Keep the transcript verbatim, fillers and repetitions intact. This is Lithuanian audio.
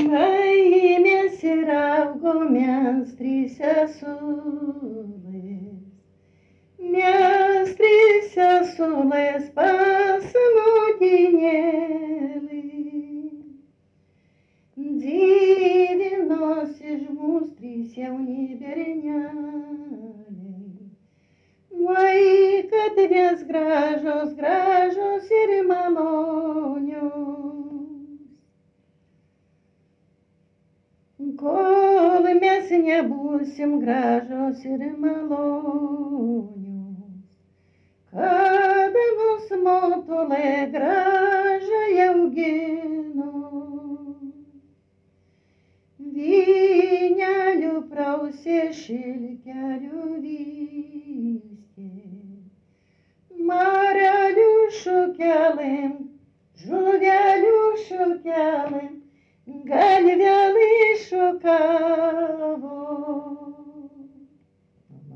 Vai, mes ir augomės trys sesulės, mes trys sesulės pas motinėlį. Dzīvinos iš mūs trys jauni berneliai, vai, kad mes gražos, gražos ir malonios. Kol mes nebūsim gražos ir malonios, kada mus motulė gražiai augino, vynelių prausė, šilkelių vystė, marelių šukelėm, žuvelių šukelėm, galvė